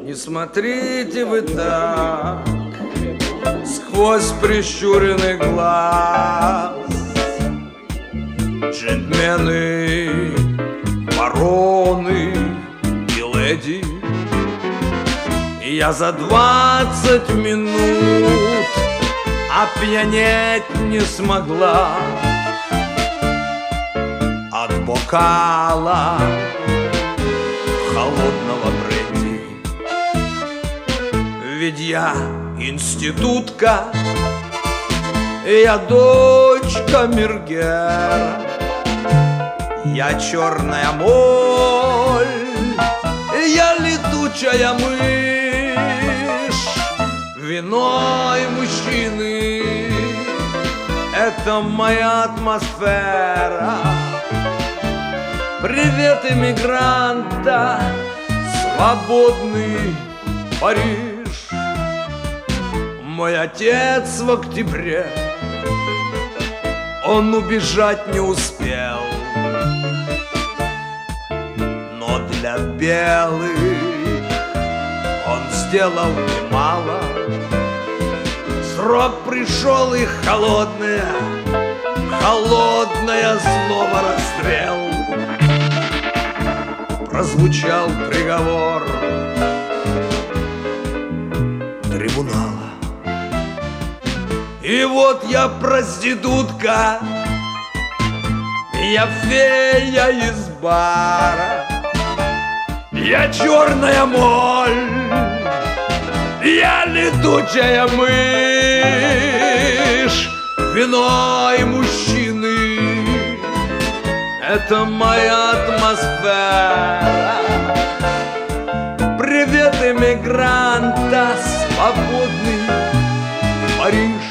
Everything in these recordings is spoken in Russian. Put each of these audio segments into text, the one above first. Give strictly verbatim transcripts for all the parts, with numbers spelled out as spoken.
Не смотрите вы так сквозь прищуренный глаз. Джентльмены, бароны и леди, я за двадцать минут опьянеть не смогла от бокала холодного бренди. Ведь я институтка, я дочь камергера, я черная моль, я летучая мышь. Вино и мужчины — это моя атмосфера. Привет, иммигранта, свободный Париж. Мой отец в октябре, он убежать не успел, но для белых он сделал немало. Срок пришел, и холодное, холодное слово расстрел. Прозвучал приговор трибунала. И вот я проститутка, я фея из бара, я черная моль, я летучая мышь. Вино и мужчины — это моя атмосфера. Привет, иммигранта, свободный Париж.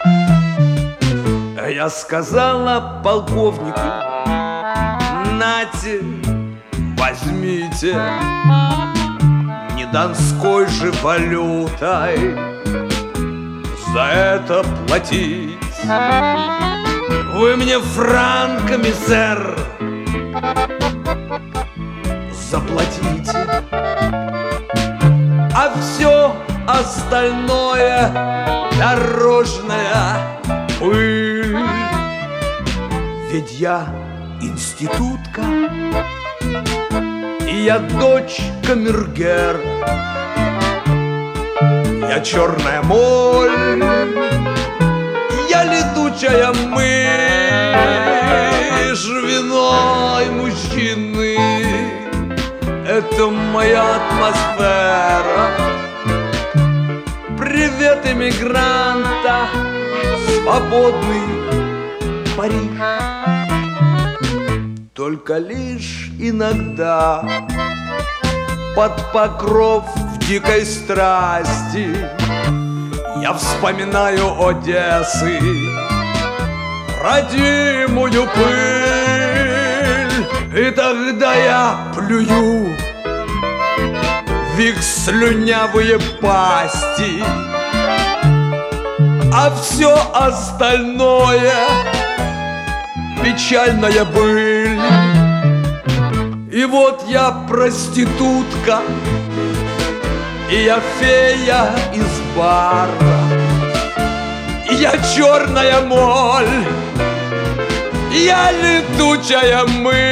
Я сказала полковнику: нате, возьмите, не донской же валютой за это платить. Вы мне франками, сэр, заплатите, а все остальное дорожная пыль. Ведь я институтка, и я дочь камергера, я черная моль, я летучая мышь. Вино и мужчины — это моя атмосфера. Привет, иммигранта, свободный Париж. Только лишь иногда под покров в дикой страсти я вспоминаю Одессы, родимую пыль. И тогда я плюю в их слюнявые пасти, а все остальное — печальная быль. И вот я проститутка, и я фея из бара, и я черная моль, я летучая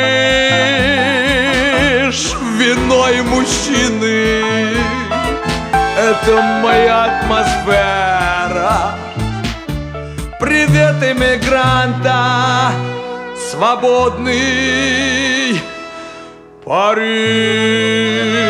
мышь. Вино и мужчины — это моя атмосфера. Привет, иммигранта, свободный Париж.